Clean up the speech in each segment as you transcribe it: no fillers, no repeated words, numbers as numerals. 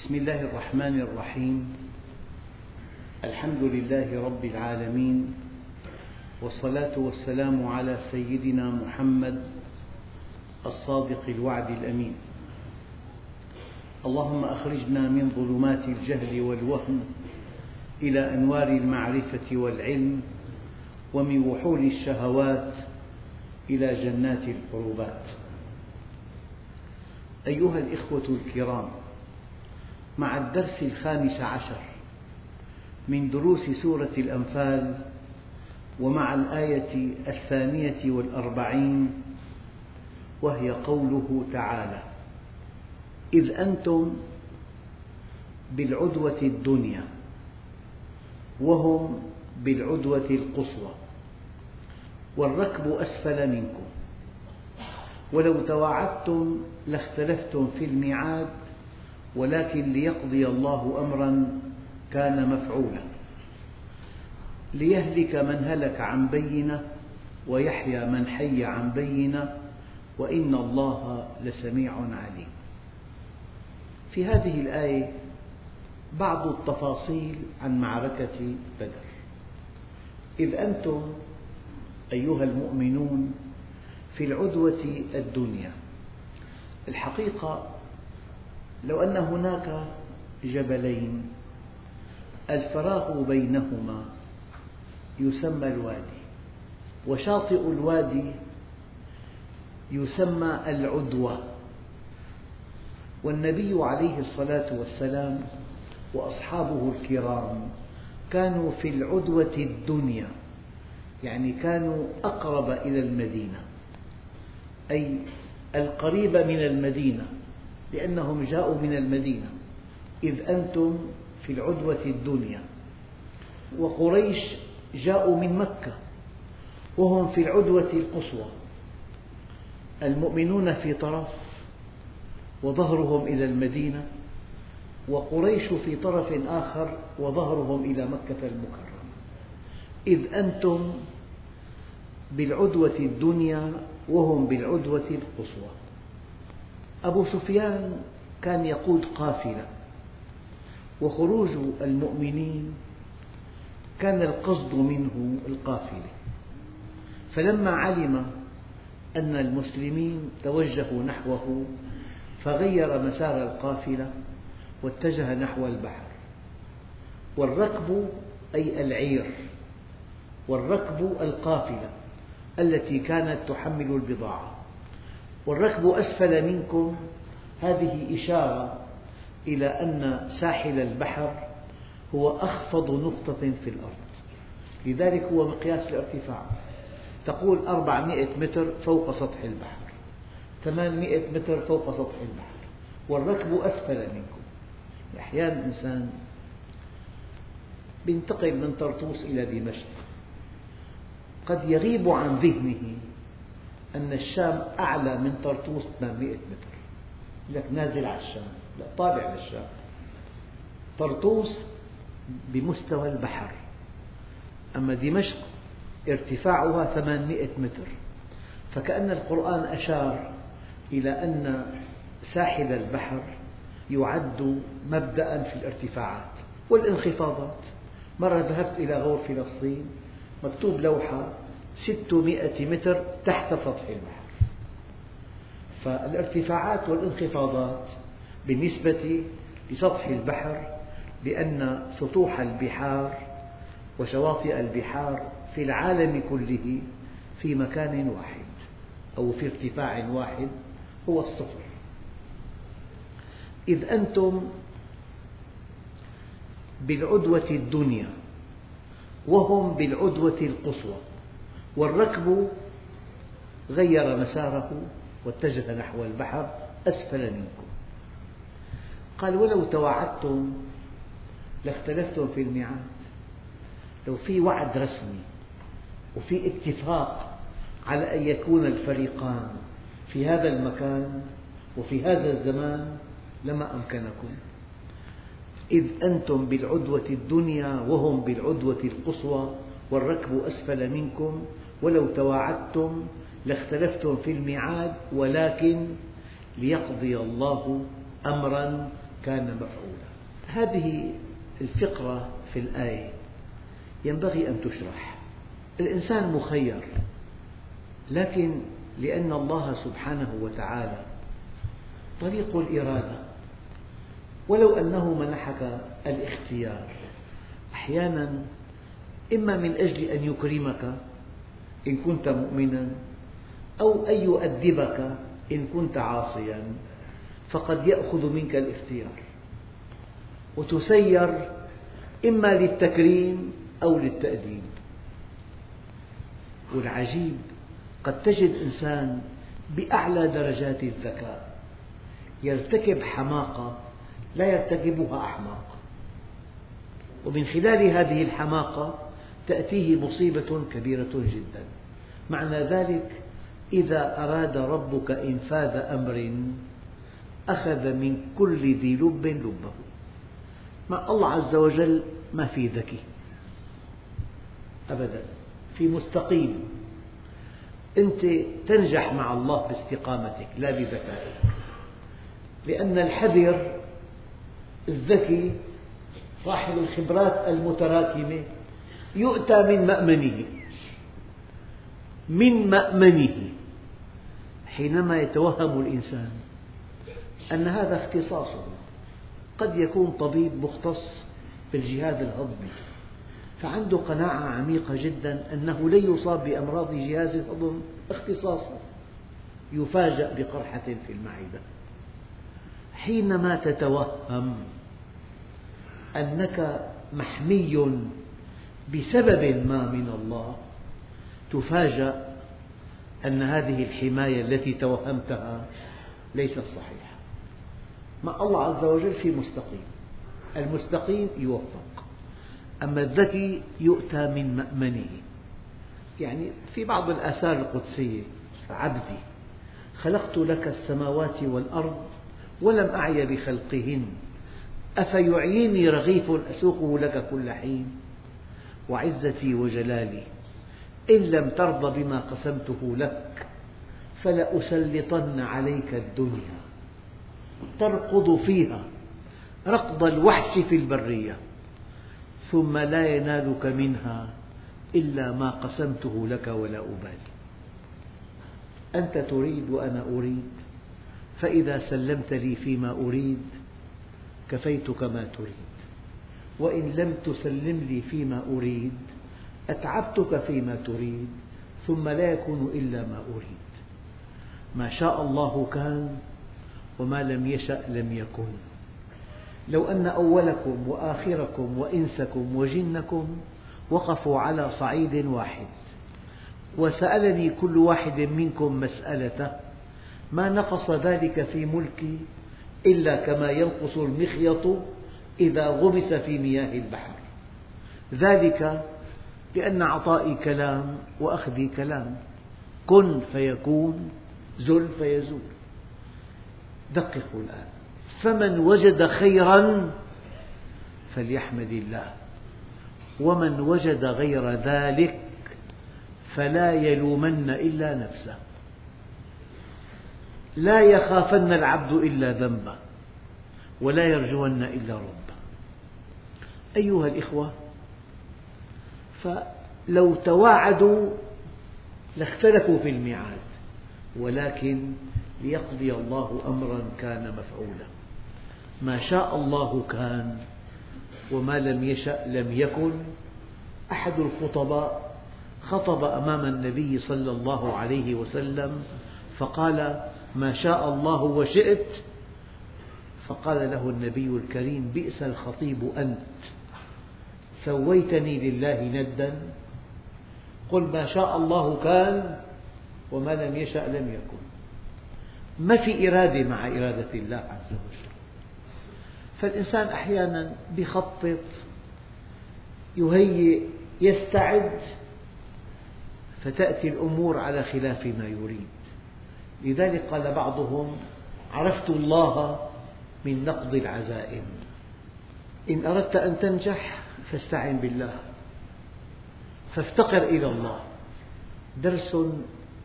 بسم الله الرحمن الرحيم. الحمد لله رب العالمين، والصلاة والسلام على سيدنا محمد الصادق الوعد الأمين. اللهم أخرجنا من ظلمات الجهل والوهم إلى أنوار المعرفة والعلم، ومن وحول الشهوات إلى جنات القربات. أيها الإخوة الكرام، مع الدرس 15 من دروس سورة الأنفال، ومع الآية 42، وهي قوله تعالى: إذ أنتم بالعدوة الدنيا وهم بالعدوة القصوى والركب أسفل منكم ولو تواعدتم لاختلفتم في الميعاد ولكن ليقضي الله أمرا كان مفعولا ليهلك من هلك عن بينة ويحيى من حي عن بينة وإن الله لسميع عليم. في هذه الآية بعض التفاصيل عن معركة بدر. إذ أنتم أيها المؤمنون في العدوة الدنيا. الحقيقة لو أن هناك جبلين الفراغ بينهما يسمى الوادي، وشاطئ الوادي يسمى العدوة، والنبي عليه الصلاة والسلام وأصحابه الكرام كانوا في العدوة الدنيا، يعني كانوا أقرب إلى المدينة، أي القريب من المدينة، لأنهم جاءوا من المدينة. إذ أنتم في العدوة الدنيا، وقريش جاءوا من مكة وهم في العدوة القصوى، المؤمنون في طرف وظهرهم إلى المدينة، وقريش في طرف آخر وظهرهم إلى مكة المكرمة. إذ أنتم بالعدوة الدنيا وهم بالعدوة القصوى. أبو سفيان كان يقود قافلة، وخروج المؤمنين كان القصد منه القافلة، فلما علم أن المسلمين توجهوا نحوه فغير مسار القافلة واتجه نحو البحر. والركب أي العير، والركب القافلة التي كانت تحمل البضاعة. والركب أسفل منكم هذه إشارة إلى أن ساحل البحر هو أخفض نقطة في الأرض، لذلك هو مقياس الارتفاع. تقول 400 متر فوق سطح البحر، 800 متر فوق سطح البحر، والركب أسفل منكم. أحيانا الإنسان ينتقل من طرطوس إلى دمشق، قد يغيب عن ذهنه أن الشام أعلى من طرطوس 800 متر، لك نازل على الشام، لا، طالع للشام. طرطوس بمستوى البحر، أما دمشق ارتفاعها 800 متر، فكأن القرآن أشار إلى أن ساحل البحر يعد مبدأ في الارتفاعات والانخفاضات. مرة ذهبت إلى غور فلسطين، مكتوب لوحة 600 متر تحت سطح البحر. فالارتفاعات والانخفاضات بالنسبة لسطح البحر، لأن سطوح البحار وشواطئ البحار في العالم كله في مكان واحد أو في ارتفاع واحد هو الصفر. إذ أنتم بالعدوة الدنيا وهم بالعدوة القصوى والركب غير مساره واتجه نحو البحر أسفل منكم. قال: ولو تواعدتم لاختلفتم في الميعاد. لو في وعد رسمي وفي اتفاق على أن يكون الفريقان في هذا المكان وفي هذا الزمان لما أمكنكم. إذ أنتم بالعدوة الدنيا وهم بالعدوة القصوى والركب أسفل منكم ولو تواعدتم لاختلفتم في الميعاد ولكن ليقضي الله أمرا كان مفعولا. هذه الفقرة في الآية ينبغي أن تشرح. الإنسان مخير، لكن لأن الله سبحانه وتعالى طريق الإرادة، ولو أنه منحك الاختيار أحيانا إما من أجل أن يكرمك إن كنت مؤمنا، أو أن يؤدبك إن كنت عاصيا، فقد يأخذ منك الاختيار وتسير إما للتكريم أو للتأديب. والعجيب قد تجد إنسان بأعلى درجات الذكاء يرتكب حماقة لا يرتكبها أحمق، ومن خلال هذه الحماقة تأتيه مصيبة كبيرة جدا. معنى ذلك إذا أراد ربك إنفاذ أمر أخذ من كل ذي لب لبه. مع الله عز وجل ما في ذكي أبدا، في مستقيم. أنت تنجح مع الله باستقامتك لا بذكائك، لأن الحذر الذكي صاحب الخبرات المتراكمة يؤتى من مأمنه حينما يتوهم الإنسان أن هذا اختصاصه. قد يكون طبيب مختص بالجهاز الهضمي، فعنده قناعة عميقة جدا أنه لن يصاب بأمراض جهاز الهضم اختصاصه، يفاجأ بقرحة في المعدة. حينما تتوهم أنك محمي بسبب ما من الله، تفاجأ أن هذه الحماية التي توهمتها ليست صحيحة. مع الله عز وجل في مستقيم، المستقيم يوفق، أما الذكي يؤتى من مأمنه. يعني في بعض الآثار القدسية: عبدي خلقت لك السماوات والأرض ولم أعي بخلقهن أفيعيني رغيف أسوقه لك كل حين، وعزتي وجلالي إن لم ترض بما قسمته لك فلأسلطن عليك الدنيا تركض فيها ركض الوحش في البرية ثم لا ينالك منها إلا ما قسمته لك ولا أبالي. أنت تريد وأنا أريد، فإذا سلمت لي فيما أريد كفيتك ما تريد، وإن لم تسلم لي فيما أريد أتعبتك فيما تريد ثم لا يكون إلا ما أريد. ما شاء الله كان وما لم يشأ لم يكن. لو أن أولكم وآخركم وإنسكم وجنكم وقفوا على صعيد واحد وسألني كل واحد منكم مسألته ما نقص ذلك في ملكي إلا كما ينقص المخيط إذا غمس في مياه البحر. ذلك لأن عطائي كلام وأخذي كلام، كن فيكون زل فيزول. دققوا الآن: فمن وجد خيرا فليحمد الله، ومن وجد غير ذلك فلا يلومن إلا نفسه. لا يخافن العبد إلا ذنبه ولا يرجون إلا ربه. أيها الإخوة، فلو تواعدوا لاختلفوا في الميعاد، ولكن ليقضي الله أمرا كان مفعولا. ما شاء الله كان وما لم يشأ لم يكن. أحد الخطباء خطب أمام النبي صلى الله عليه وسلم فقال: ما شاء الله وشئت. فقال له النبي الكريم: بئس الخطيب أنت، سويتني لله ندا، قل ما شاء الله كان وما لم يشأ لم يكن. ما في إرادة مع إرادة الله عز وجل. فالإنسان أحيانا يخطط، يهيئ، يستعد، فتأتي الأمور على خلاف ما يريد. لذلك قال بعضهم: عرفت الله من نقض العزائم. إن أردت أن تنجح فاستعن بالله، فافتقر إلى الله. درس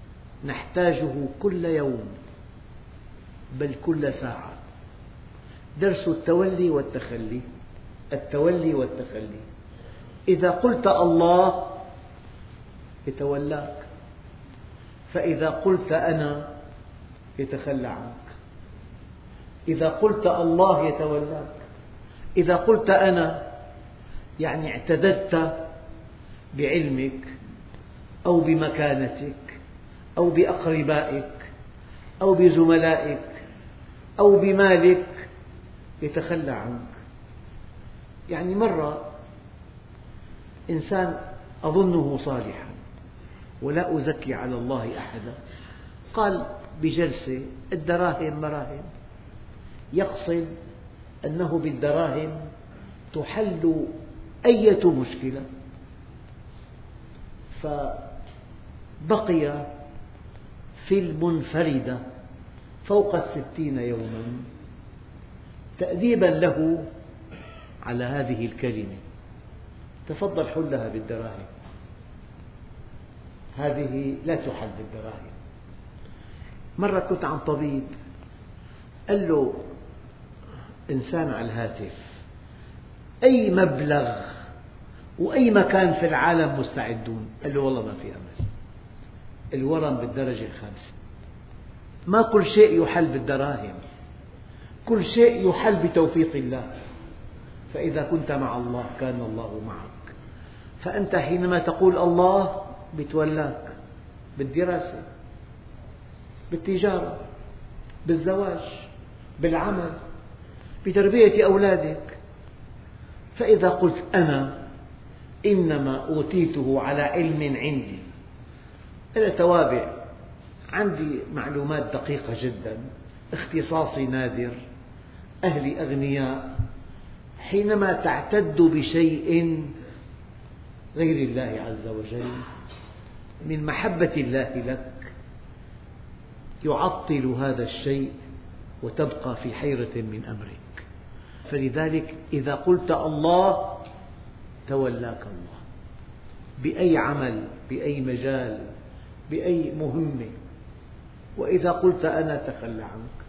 نحتاجه كل يوم بل كل ساعة. درس التولي والتخلي. التولي والتخلي، إذا قلت الله يتولاك، فإذا قلت أنا يتخلى عنك. إذا قلت الله يتولاك، إذا قلت أنا يعني اعتددت بعلمك أو بمكانتك أو بأقربائك أو بزملائك أو بمالك، يتخلى عنك. يعني مرة إنسان أظنه صالحا ولا أزكي على الله أحدا، قال بجلسة: الدراهم مراهم، يقصد أنه بالدراهم تحل أية مشكلة. فبقي في المنفردة فوق 60 يوما تأديبا له على هذه الكلمة: تفضل حلها بالدراهم، هذه لا تحل بالدراهم. مرة كنت عند طبيب، قال له إنسان على الهاتف: أي مبلغ وأي مكان في العالم مستعدون؟ قال له: والله ما في أمل، الورم بالدرجة الخامسة، ما كل شيء يحل بالدراهم، كل شيء يحل بتوفيق الله. فإذا كنت مع الله كان الله معك. فأنت حينما تقول الله بيتولاك بالدراسة، بالتجارة، بالزواج، بالعمل، بتربية أولادك. فإذا قلت أنا إنما أوتيته على علم عندي، أنا توابع، عندي معلومات دقيقة جدا، اختصاصي نادر، أهلي أغنياء، حينما تعتد بشيء غير الله عز وجل من محبة الله لك يعطل هذا الشيء وتبقى في حيرة من أمرك. فلذلك إذا قلت الله تولاك الله، بأي عمل، بأي مجال، بأي مهمة. وإذا قلت أنا تخلى عنك.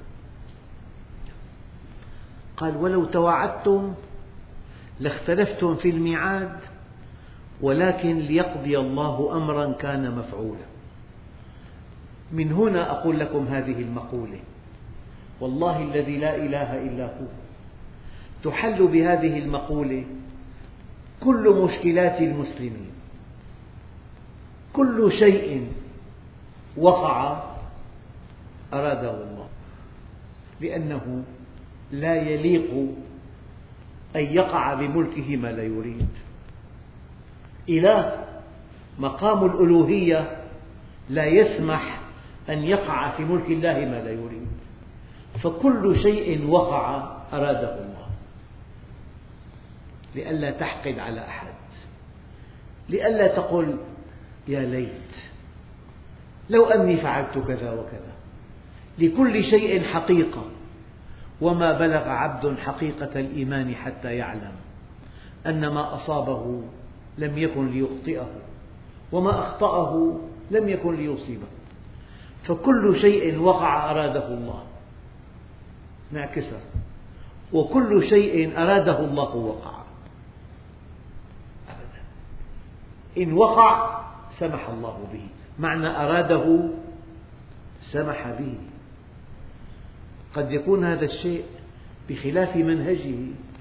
قال: ولو تواعدتم لاختلفتم في الميعاد، ولكن ليقضي الله أمرا كان مفعولا. من هنا أقول لكم هذه المقولة: والله الذي لا إله إلا هو، تحل بهذه المقولة كل مشكلات المسلمين. كل شيء وقع أراده الله، لأنه لا يليق أن يقع بملكه ما لا يريد. إله مقام الألوهية لا يسمح أن يقع في ملك الله ما لا يريد. فكل شيء وقع أراده الله، لئلا تحقد على أحد، لئلا تقل يا ليت لو أني فعلت كذا وكذا. لكل شيء حقيقة، وما بلغ عبد حقيقة الإيمان حتى يعلم أن ما أصابه لم يكن ليخطئه وما أخطأه لم يكن ليصيبه. فكل شيء وقع أراده الله، نعكسها، وكل شيء أراده الله وقع. أبدا، إن وقع سمح الله به، معنى أراده سمح به. قد يكون هذا الشيء بخلاف منهجه،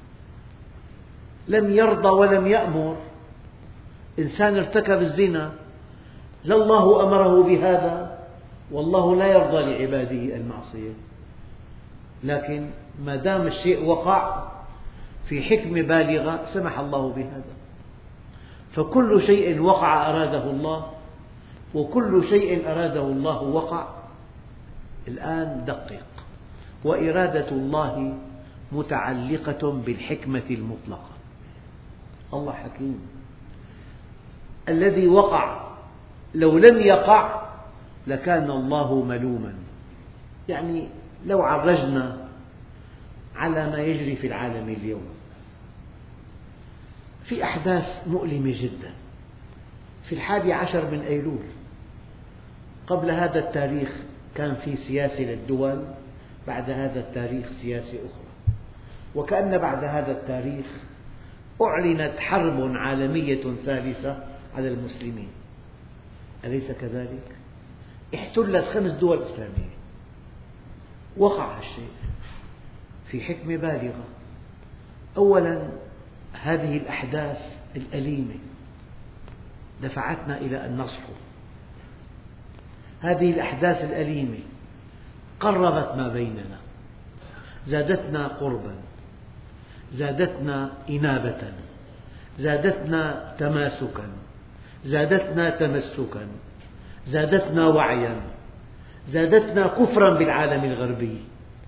لم يرضى ولم يأمر. إنسان ارتكب الزنا، لا الله أمره بهذا، والله لا يرضى لعباده المعصية، لكن ما دام الشيء وقع في حكمة بالغة سمح الله بهذا. فكل شيء وقع أراده الله، وكل شيء أراده الله وقع. الآن دقق: وإرادة الله متعلقة بالحكمة المطلقة. الله حكيم. الذي وقع لو لم يقع لكان الله ملوما. يعني لو عرجنا على ما يجري في العالم اليوم، في أحداث مؤلمة جدا. في 11 من أيلول قبل هذا التاريخ كان في سياسة للدول، بعد هذا التاريخ سياسة أخرى. وكأن بعد هذا التاريخ أعلنت حرب عالمية ثالثة على المسلمين، أليس كذلك؟ احتلت 5 دول إسلامية. وقع هالشيء في حكمة بالغة. أولا، هذه الأحداث الأليمة دفعتنا إلى أن نصحو. هذه الأحداث الأليمة قربت ما بيننا، زادتنا قربا، زادتنا إنابة، زادتنا تماسكا، زادتنا تمسكا، زادتنا وعيا، زادتنا كفرا بالعالم الغربي.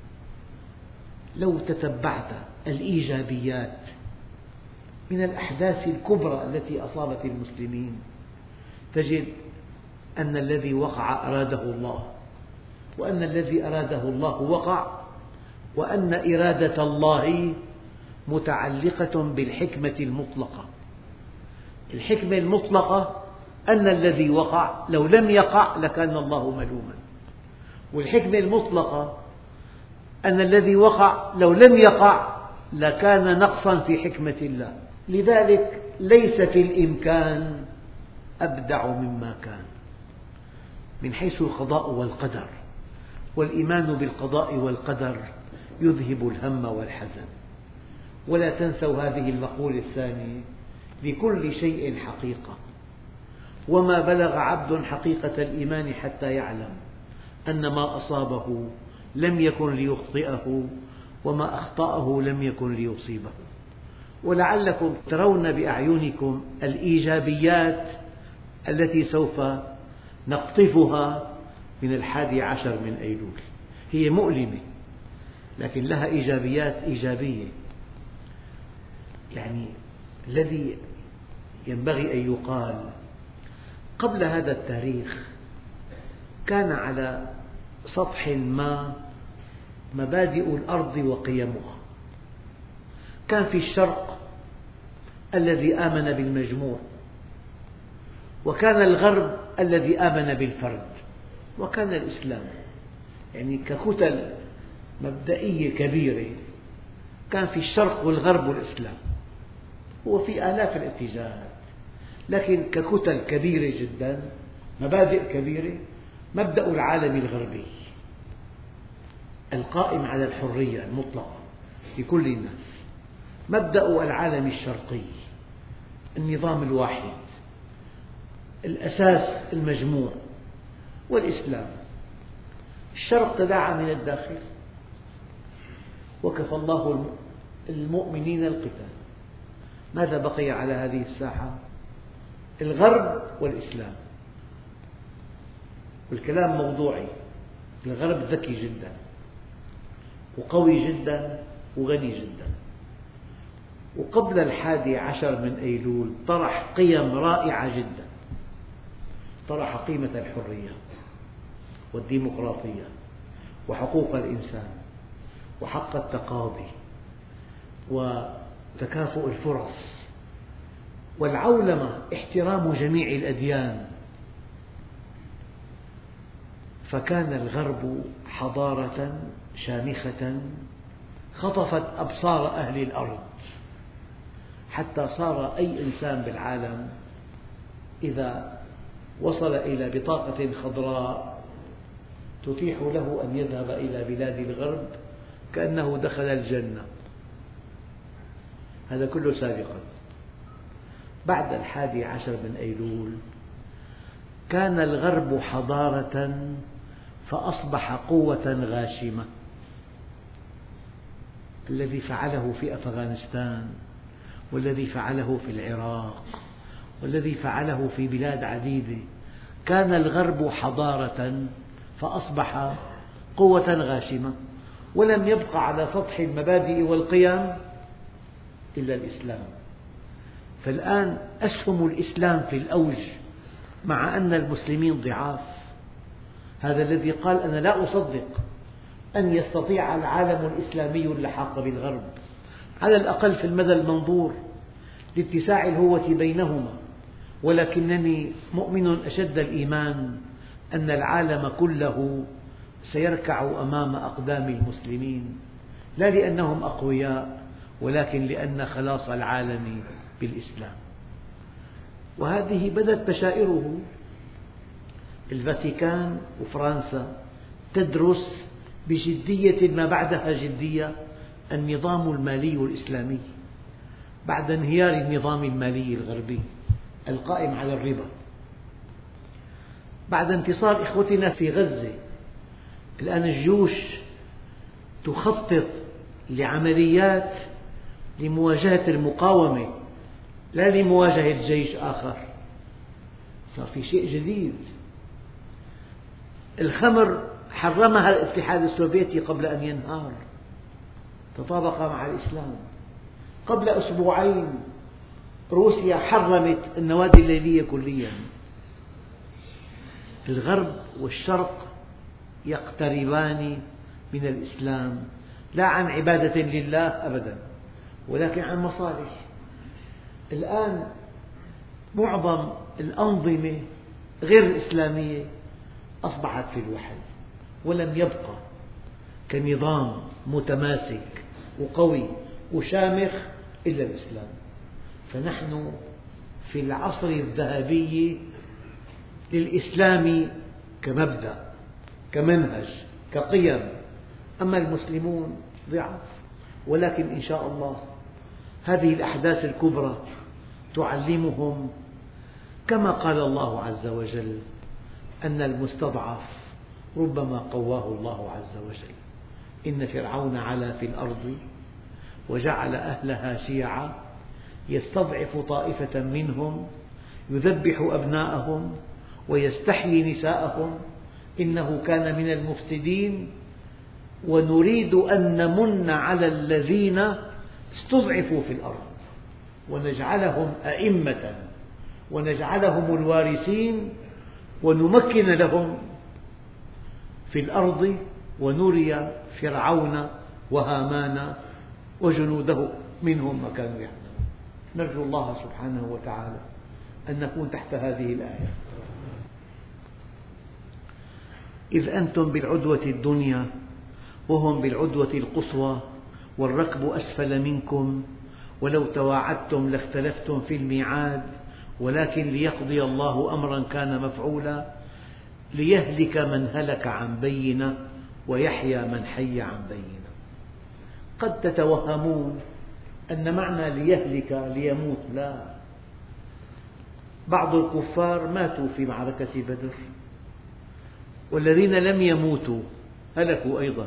لو تتبعت الإيجابيات من الأحداث الكبرى التي أصابت المسلمين تجد أن الذي وقع أراده الله، وأن الذي أراده الله وقع، وأن إرادة الله متعلقة بالحكمة المطلقة. الحكمة المطلقة أن الذي وقع لو لم يقع لكان الله ملوما، والحكمة المطلقة أن الذي وقع لو لم يقع لكان نقصا في حكمة الله. لذلك ليس في الإمكان أبدع مما كان من حيث القضاء والقدر، والإيمان بالقضاء والقدر يذهب الهم والحزن. ولا تنسوا هذه المقولة الثانية: لكل شيء حقيقة، وما بلغ عبد حقيقة الإيمان حتى يعلم أن ما أصابه لم يكن ليخطئه، وما أخطأه لم يكن ليصيبه. ولعلكم ترون بأعينكم الإيجابيات التي سوف نقطفها من 11 من أيلول. هي مؤلمة لكن لها إيجابيات إيجابية. يعني الذي ينبغي أن يقال: قبل هذا التاريخ كان على سطح ما مبادئ الأرض وقيمها. كان في الشرق الذي آمن بالمجموع، وكان الغرب الذي آمن بالفرد، وكان الإسلام. يعني ككتل مبدئية كبيرة كان في الشرق والغرب والإسلام، هو في آلاف الاتجاهات، لكن ككتل كبيرة جدا، مبادئ كبيرة. مبدأ العالم الغربي القائم على الحرية المطلقة لكل الناس، مبدأ العالم الشرقي النظام الواحد، الأساس المجموع، والإسلام. الشرق تداعى من الداخل وكفى الله المؤمنين القتال. ماذا بقي على هذه الساحة؟ الغرب والإسلام. والكلام موضوعي. الغرب ذكي جدا وقوي جدا وغني جدا، وقبل 11 من أيلول طرح قيم رائعة جدا. طرح قيمة الحرية والديمقراطية وحقوق الإنسان وحق التقاضي وتكافؤ الفرص والعولمة، احترام جميع الأديان. فكان الغرب حضارة شامخة خطفت أبصار أهل الأرض، حتى صار أي إنسان بالعالم إذا وصل إلى بطاقة خضراء تتيح له أن يذهب إلى بلاد الغرب كأنه دخل الجنة. هذا كله سابقا. بعد 11 من أيلول كان الغرب حضارة فأصبح قوة غاشمة. الذي فعله في أفغانستان، والذي فعله في العراق، والذي فعله في بلاد عديدة، كان الغرب حضارة فأصبح قوة غاشمة، ولم يبق على سطح المبادئ والقيم إلا الإسلام. فالآن أسهم الإسلام في الأوج مع أن المسلمين ضعاف. هذا الذي قال: أنا لا أصدق أن يستطيع العالم الإسلامي اللحاق بالغرب، على الأقل في المدى المنظور لاتساع الهوة بينهما، ولكنني مؤمن أشد الإيمان أن العالم كله سيركع أمام أقدام المسلمين، لا لأنهم أقوياء ولكن لأن خلاص العالم بالإسلام. وهذه بدت بشائره. الفاتيكان وفرنسا تدرس بجدية ما بعدها جدية النظام المالي الإسلامي بعد انهيار النظام المالي الغربي القائم على الربا. بعد انتصار إخوتنا في غزة، الآن الجيوش تخطط لعمليات لمواجهة المقاومة لا لمواجهة جيش آخر. صار في شيء جديد. الخمر حرمها الاتحاد السوفيتي قبل أن ينهار، تطابق مع الإسلام. قبل أسبوعين روسيا حرمت النوادي الليلية كليا. الغرب والشرق يقتربان من الإسلام لا عن عبادة لله أبدا، ولكن عن مصالح. الآن معظم الأنظمة غير الإسلامية أصبحت في الوحل، ولم يبقى كنظام متماسك وقوي وشامخ إلا الإسلام. فنحن في العصر الذهبي للإسلام كمبدأ، كمنهج، كقيم. أما المسلمون ضعاف، ولكن إن شاء الله هذه الأحداث الكبرى تعلمهم كما قال الله عز وجل أن المستضعف ربما قواه الله عز وجل. إن فرعون علا في الأرض وجعل أهلها شيعا يستضعف طائفة منهم يذبح أبناءهم ويستحيي نساءهم إنه كان من المفسدين ونريد أن نمن على الذين استضعفوا في الأرض ونجعلهم أئمة ونجعلهم الوارثين ونمكن لهم في الأرض ونري فرعون وهامان وجنوده منهم ما كانوا يعملون. نرجو الله سبحانه وتعالى أن نكون تحت هذه الآية. إذ أنتم بالعدوة الدنيا وهم بالعدوة القصوى والركب أسفل منكم ولو تواعدتم لاختلفتم في الميعاد ولكن ليقضي الله أمرا كان مفعولا ليهلك من هلك عن بينة ويحيى من حي عن بينة. قد تتوهمون أن معنى ليهلك ليموت، لا، بعض الكفار ماتوا في معركة بدر، والذين لم يموتوا هلكوا أيضا.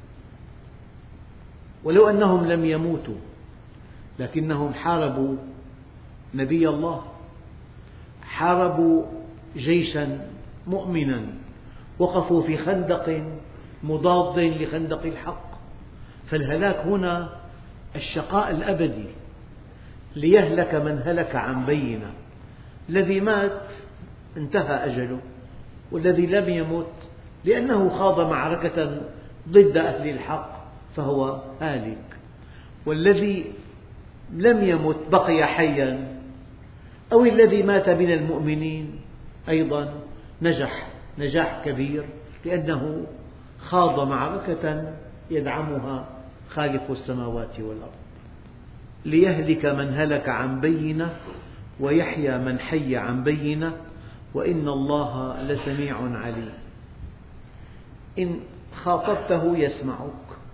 ولو أنهم لم يموتوا لكنهم حاربوا نبي الله، حاربوا جيشا مؤمنا، وقفوا في خندق مضاد لخندق الحق. فالهلاك هنا الشقاء الأبدي. ليهلك من هلك عن بينة، الذي مات انتهى أجله، والذي لم يمت لأنه خاض معركة ضد أهل الحق فهو هالك، والذي لم يمت بقي حيا، أو الذي مات من المؤمنين أيضا نجح نجاح كبير لأنه خاض معركة يدعمها خالق السماوات والأرض. ليهلك من هلك عن بينة ويحيى من حي عن بينة وإن الله لسميع عليم. إن خاطبته يسمعك،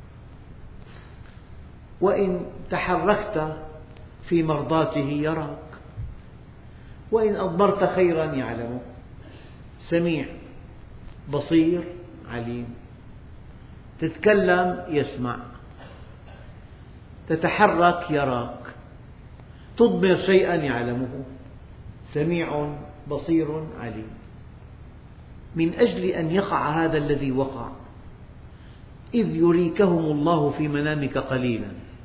وإن تحركت في مرضاته يراك، وإن أضمرت خيرا يعلمه. سميع بصير عليم. تتكلم يسمع، تتحرك يراك، تضمر شيئا يعلمه. سميع بصير عليم. من أجل أن يقع هذا الذي وقع إذ يريكهم الله في منامك قليلا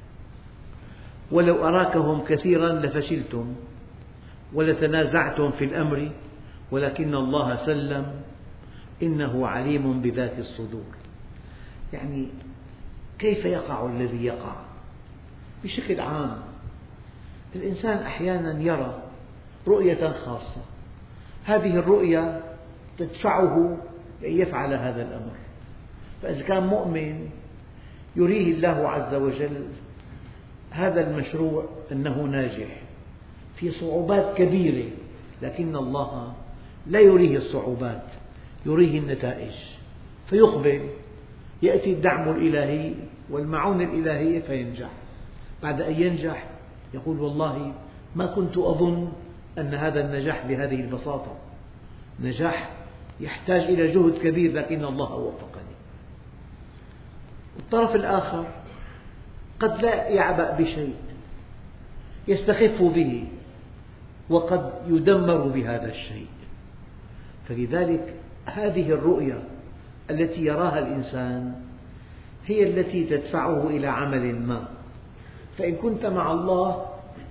ولو أراكهم كثيرا لفشلتم ولتنازعتم في الأمر ولكن الله سلم إنه عليم بذات الصدور. يعني كيف يقع الذي يقع؟ بشكل عام الإنسان أحيانا يرى رؤية خاصة، هذه الرؤية تدفعه لأن يفعل هذا الأمر. فإذا كان مؤمن يريه الله عز وجل هذا المشروع أنه ناجح، في صعوبات كبيرة، لكن الله لا يريه الصعوبات، يريه النتائج، فيقبل، يأتي الدعم الإلهي والمعونة الإلهية فينجح. بعد أن ينجح يقول والله ما كنت أظن أن هذا النجاح بهذه البساطة، نجاح يحتاج إلى جهد كبير لكن الله وفقني. الطرف الآخر قد لا يعبأ بشيء، يستخف به وقد يدمر بهذا الشيء. فلذلك هذه الرؤية التي يراها الإنسان هي التي تدفعه إلى عمل ما. فإن كنت مع الله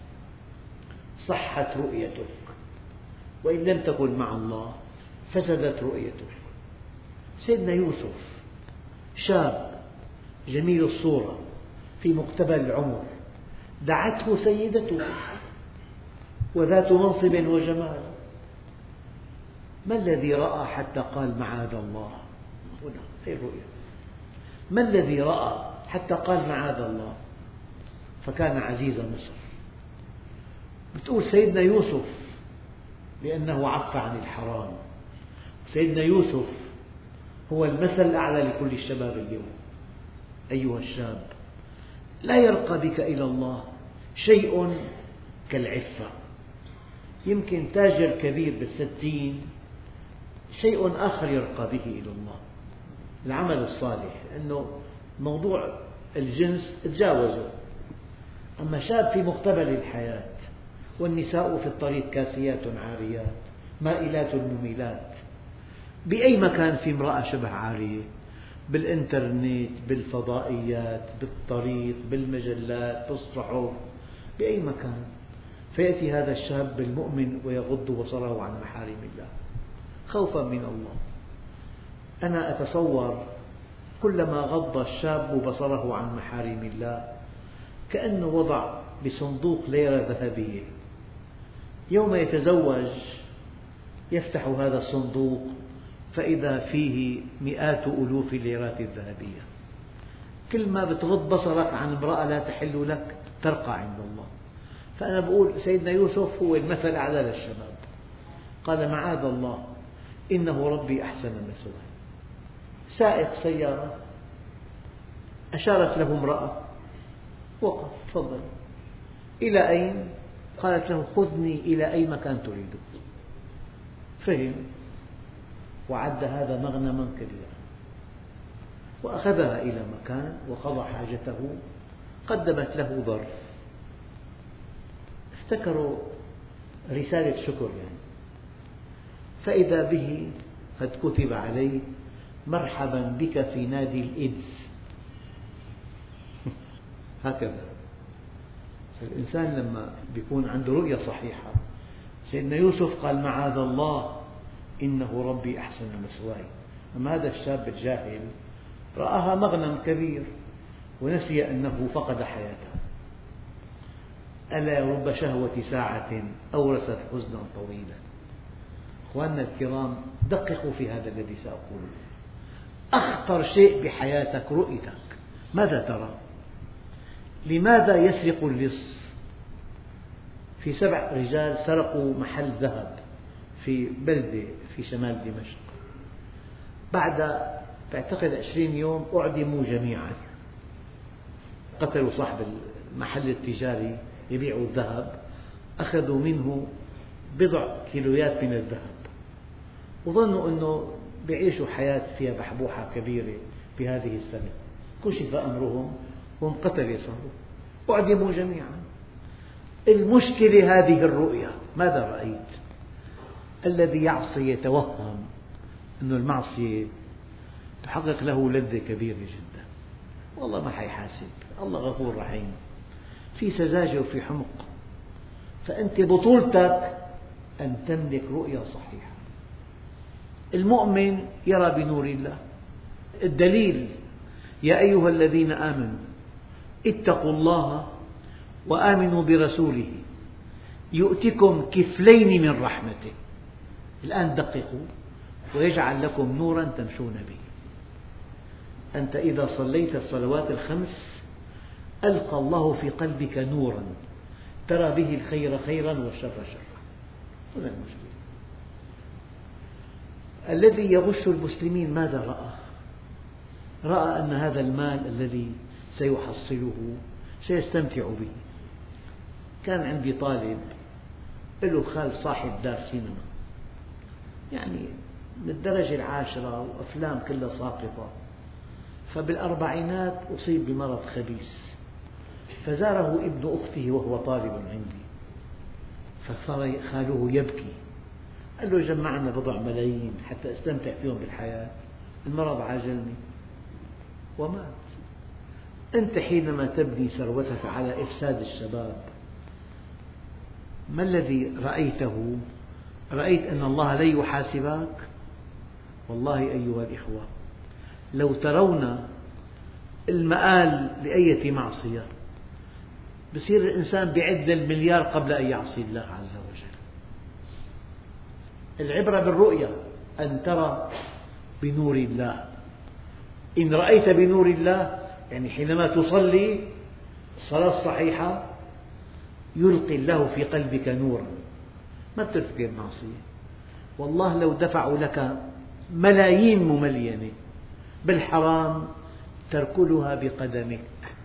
صحت رؤيتك، وإن لم تكن مع الله فسدت رؤيتك. سيدنا يوسف شاب جميل الصورة في مقتبل العمر، دعته سيدته وذات منصب وجمال، ما الذي رأى حتى قال معاذ الله؟ هنا هي الرؤية. ما الذي رأى حتى قال معاذ الله؟ فكان عزيز مصر. بتقول سيدنا يوسف لأنه عف عن الحرام. سيدنا يوسف هو المثل الأعلى لكل الشباب اليوم. أيها الشاب، لا يرقى بك إلى الله شيء كالعفة. يمكن تاجر كبير بالستين شيء آخر يرقى به إلى الله، العمل الصالح، أنه موضوع الجنس تجاوزه. أما شاب في مقتبل الحياة والنساء في الطريق كاسيات عاريات مائلات مميلات، بأي مكان في امرأة شبه عارية، بالإنترنت، بالفضائيات، بالطريق، بالمجلات، بالصحف، بأي مكان. فيأتي هذا الشاب المؤمن ويغض بصره عن محارم الله خوفا من الله. أنا أتصور كلما غض الشاب بصره عن محارم الله كأنه وضع بصندوق ليرة ذهبية، يوم يتزوج يفتح هذا الصندوق فإذا فيه مئات ألوف الليرات الذهبية. كل ما بتغض بصرك عن امرأة لا تحل لك ترقى عند الله. فأنا بقول سيدنا يوسف هو المثل الأعلى للشباب، قال معاذ الله إنه ربي أحسن مثواي. سائق سيارة أشارت له امرأة، وقف، تفضل، إلى أين؟ قالت له خذني إلى أي مكان تريد. فهم وعد هذا مغنما كبيرا، وأخذها إلى مكان وقضى حاجته، قدمت له ظرف، افتكروا رسالة شكر يعني، فإذا به قد كتب عليه مرحبا بك في نادي الإنس. هكذا الإنسان لما يكون عنده رؤية صحيحة. سيدنا يوسف قال معاذ الله إنه ربي أحسن مثواي. أما هذا الشاب الجاهل رآها مغنم كبير ونسي أنه فقد حياته. ألا رب شهوة ساعة أورثت حزنا طويلا. أخواننا الكرام، دققوا في هذا الذي سأقوله. أخطر شيء بحياتك رؤيتك. ماذا ترى؟ لماذا يسرق اللص؟ في 7 رجال سرقوا محل ذهب في بلدة في شمال دمشق، بعد تعتقد 20 يوم أعدموا جميعا. قتلوا صاحب المحل التجاري يبيع الذهب، أخذوا منه بضع كيلويات من الذهب، وظنوا أنه بيعيشوا حياة فيها بحبوحة كبيرة بهذه السنة. كشف أمرهم وهم قتلة صاروا، أعدموا جميعا. المشكلة هذه الرؤية. ماذا رأيت؟ الذي يعصي يتوهم أن المعصية تحقق له لذة كبيرة جدا. والله ما حيحاسب، الله غفور رحيم، في سذاجة وفي حمق. فأنت بطولتك أن تملك رؤية صحيحة. المؤمن يرى بنور الله. الدليل يا أيها الذين آمنوا اتقوا الله وآمنوا برسوله يؤتكم كفلين من رحمته. الآن دققوا، ويجعل لكم نورا تمشون به. أنت إذا صليت الصلوات الخمس ألقى الله في قلبك نورا ترى به الخير خيرا والشر شرا. هذا المشكلة. الذي يغش المسلمين ماذا رأى؟ رأى أن هذا المال الذي سيحصله سيستمتع به. كان عندي طالب له خال صاحب دار سينما، يعني من الدرجة العاشرة وأفلام كلها ساقطة، فبالأربعينات أصيب بمرض خبيث، فزاره ابن أخته وهو طالب عندي، فصار خاله يبكي، قال له جمعنا بضع ملايين حتى أستمتع فيهم بالحياة، المرض عاجلني ومات. أنت حينما تبني ثروتك على إفساد الشباب، ما الذي رأيته؟ رأيت أن الله لن يحاسبك. والله أيها الإخوة، لو ترون المآل لأية معصية، بصير الإنسان بيعد المليار قبل أن يعصي الله عز وجل. العبرة بالرؤية، أن ترى بنور الله. إن رأيت بنور الله، يعني حينما تصلي الصلاة الصحيحة يلقي الله في قلبك نورا، ما بترتكب المعصية. والله لو دفعوا لك ملايين مملينة بالحرام تركلها بقدمك.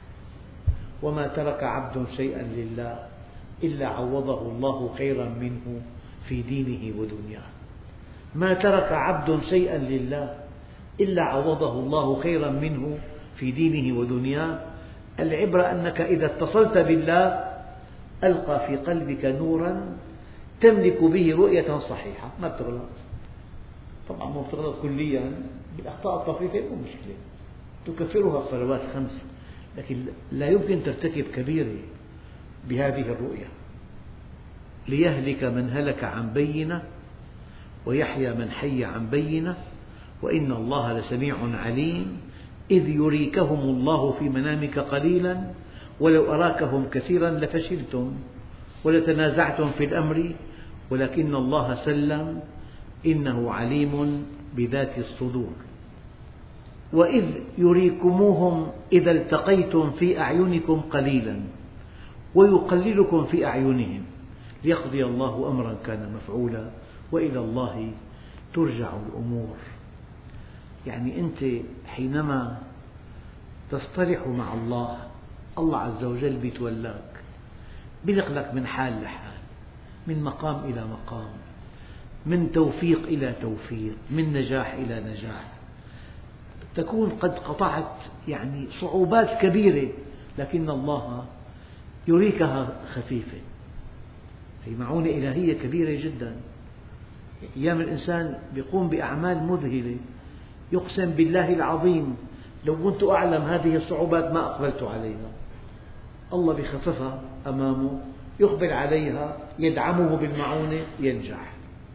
وما ترك عبد شيئا لله إلا عوضه الله خيرا منه في دينه ودنياه. ما ترك عبد شيئا لله إلا عوضه الله خيرا منه في دينه ودنياه. العبرة أنك إذا اتصلت بالله ألقى في قلبك نورا تملك به رؤية صحيحة، ما بتغلط. طبعا ما بتغلط كليا، بالأخطاء الطفيفة مو مشكلة، تكفرها الصلوات 5، لكن لا يمكن ترتكب كبيرة بهذه الرؤية. ليهلك من هلك عن بينة ويحيى من حي عن بينة وإن الله لسميع عليم. إذ يريكهم الله في منامك قليلا ولو أراكهم كثيرا لفشلتم ولتنازعتم في الأمر ولكن الله سلم إنه عليم بذات الصدور. وإذ يريكموهم إذا التقيتم في أعينكم قليلا ويقللكم في أعينهم ليقضي الله أمرا كان مفعولا وإلى الله ترجع الأمور. يعني أنت حينما تصطلح مع الله، الله عز وجل بيتولاك، بينقلك من حال لحال، من مقام إلى مقام، من توفيق إلى توفيق، من نجاح إلى نجاح. تكون قد قطعت يعني صعوبات كبيرة، لكن الله يريكها خفيفة. هي معونة إلهية كبيرة جدا. أيام الإنسان يقوم بأعمال مذهلة، يقسم بالله العظيم لو كنت أعلم هذه الصعوبات ما أقبلت عليها. الله بخففها أمامه، يقبل عليها، يدعمه بالمعونة، ينجح.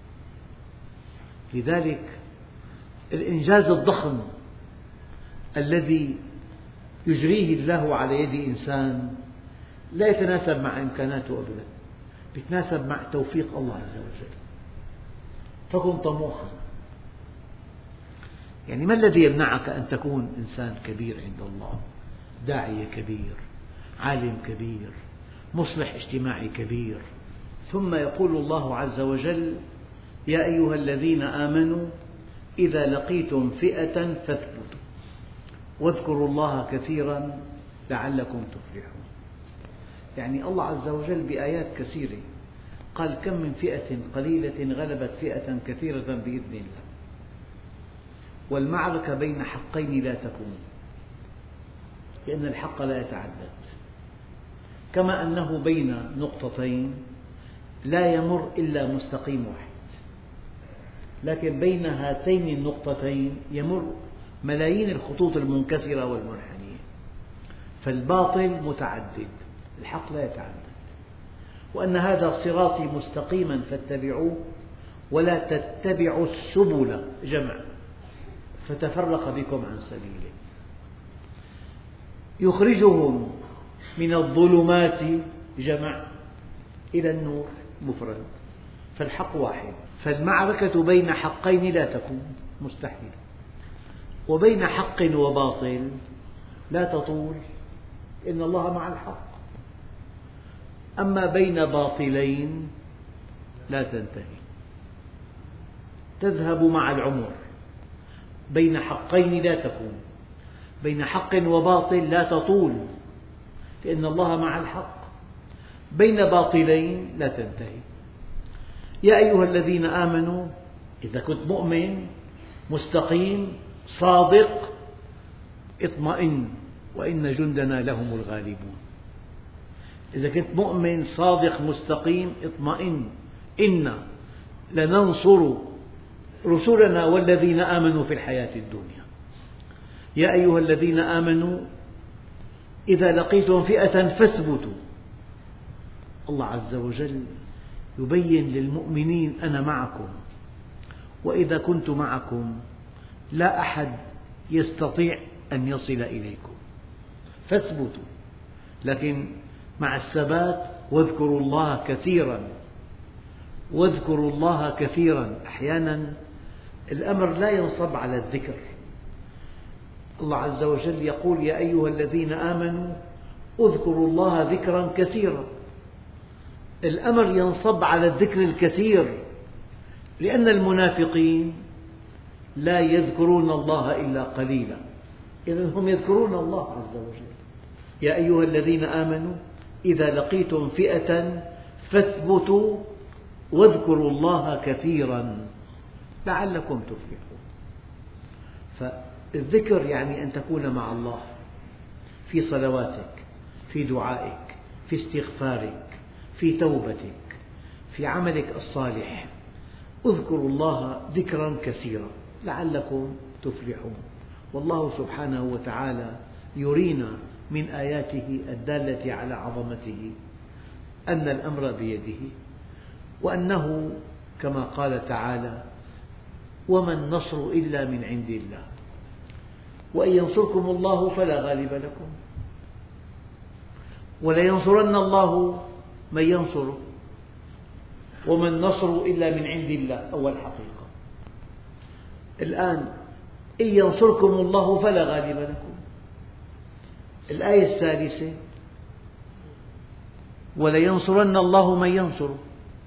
لذلك الإنجاز الضخم الذي يجريه الله على يد إنسان لا يتناسب مع إمكاناته أبدا، يتناسب مع توفيق الله عز وجل. فكن طموحا. يعني ما الذي يمنعك أن تكون إنسان كبير عند الله، داعية كبير، عالم كبير، مصلح اجتماعي كبير؟ ثم يقول الله عز وجل: يا أيها الذين آمنوا إذا لقيتم فئة فاثبتوا واذكروا الله كثيرا لعلكم تفلحون. يعني الله عز وجل بآيات كثيرة قال: كم من فئة قليلة غلبت فئة كثيرة بإذن الله. والمعركة بين حقين لا تكون، لأن الحق لا يتعدد. كما أنه بين نقطتين لا يمر إلا مستقيم واحد، لكن بين هاتين النقطتين يمر ملايين الخطوط المنكسرة والمنحنية. فالباطل متعدد، الحق لا يتعدد. وأن هذا صراطي مستقيما فاتبعوه ولا تتبعوا السبل، جمع، فتفرق بكم عن سبيله. يخرجهم من الظلمات، جمع، إلى النور، مفرد. فالحق واحد. فالمعركة بين حقين لا تكون، مستحيل. وبين حق وباطل لا تطول، إن الله مع الحق. أما بين باطلين لا تنتهي، تذهب مع العمر. بين حقين لا تكون، بين حق وباطل لا تطول، لأن الله مع الحق. بين باطلين لا تنتهي. يا أيها الذين آمنوا، إذا كنت مؤمن مستقيم صادق اطمئن وإن جندنا لهم الغالبون. إذا كنت مؤمن صادق مستقيم اطمئن، إنا لننصر رسلنا والذين آمنوا في الحياة الدنيا. يا أيها الذين آمنوا إذا لقيتم فئة فاثبتوا. الله عز وجل يبين للمؤمنين أنا معكم، وإذا كنت معكم لا أحد يستطيع أن يصل إليكم، فاثبتوا. لكن مع الثبات واذكروا الله كثيرا، واذكروا الله كثيرا. أحيانا الأمر لا ينصب على الذكر. الله عز وجل يقول يا أيها الذين آمنوا اذكروا الله ذكرا كثيرا. الأمر ينصب على الذكر الكثير، لأن المنافقين لا يذكرون الله إلا قليلا، إذن هم يذكرون الله عز وجل. يا أيها الذين آمنوا إذا لقيتم فئة فاثبتوا واذكروا الله كثيرا لعلكم تفلحون. فالذكر يعني أن تكون مع الله في صلواتك، في دعائك، في استغفارك، في توبتك، في عملك الصالح. اذكروا الله ذكرا كثيرا لعلكم تفلحون. والله سبحانه وتعالى يرينا من آياته الدالة على عظمته أن الأمر بيده، وأنه كما قال تعالى وما النصر إلا من عند الله وإن ينصركم الله فلا غالب لكم ولينصرن الله من ينصره وما النصر إلا من عند الله. أول حقيقة. الآن إن ينصركم الله فلا غالب لكم. الآية الثالثة ولينصرن الله من ينصره.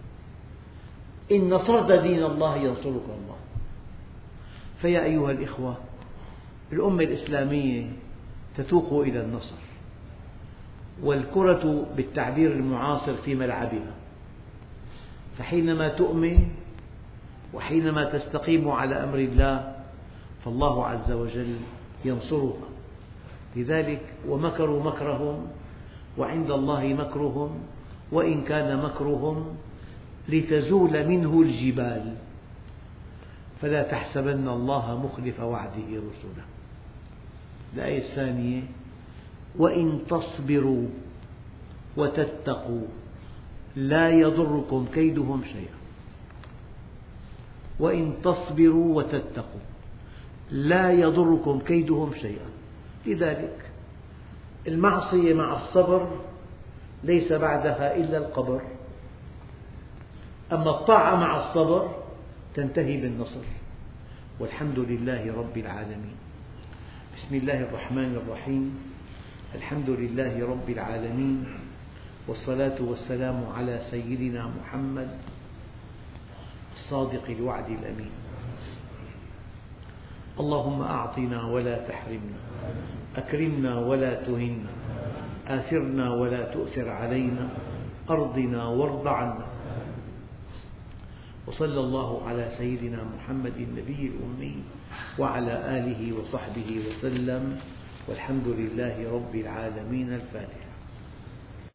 إن نصرت دين الله ينصرك الله. فيا أيها الإخوة، الأمة الإسلامية تتوق إلى النصر، والكرة بالتعبير المعاصر في ملعبها. فحينما تؤمن وحينما تستقيم على أمر الله فالله عز وجل ينصرها. لذلك ومكروا مكرهم وعند الله مكرهم وإن كان مكرهم لتزول منه الجبال فلا تحسبن الله مخلف وعده رسله. الآية الثانية وإن تصبروا وتتقوا لا يضركم كيدهم شيئا. وإن تصبروا وتتقوا لا يضركم كيدهم شيئا. لذلك المعصية مع الصبر ليس بعدها إلا القبر، أما الطاعة مع الصبر تنتهي بالنصر. والحمد لله رب العالمين. بسم الله الرحمن الرحيم. الحمد لله رب العالمين، والصلاة والسلام على سيدنا محمد الصادق الوعد الأمين. اللهم أعطنا ولا تحرمنا، أكرمنا ولا تهنا، آثرنا ولا تؤثر علينا، أرضنا وارض عنا. وصلى الله على سيدنا محمد النبي الأمي وعلى آله وصحبه وسلم، والحمد لله رب العالمين. الفاتحة.